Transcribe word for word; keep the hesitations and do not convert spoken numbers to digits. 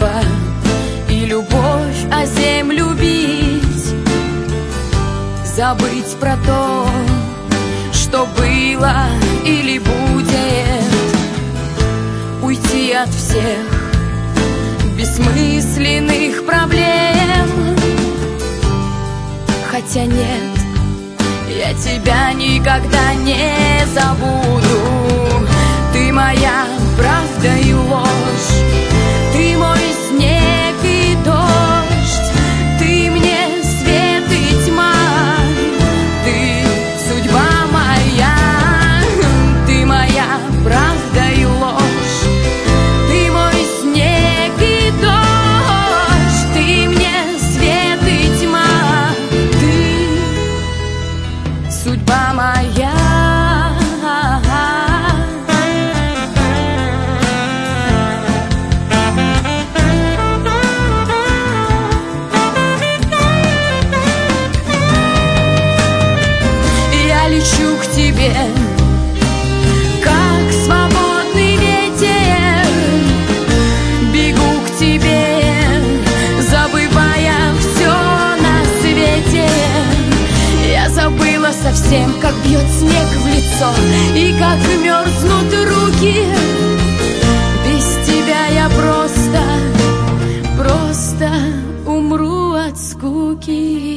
небо и любовь о землю бить, забыть про то, что было или будет, уйти от всех бессмысленных проблем. Хотя нет, я тебя никогда не забуду. Ты моя правда и ложь, ты мой снег и дождь, ты мне свет и тьма, ты судьба моя. Ты моя правда и ложь, ты мой снег и дождь, ты мне свет и тьма, ты судьба моя. Лечу к тебе, как свободный ветер, бегу к тебе, забывая все на свете. Я забыла совсем, как бьет снег в лицо и как мерзнут руки. Без тебя я просто, просто умру от скуки.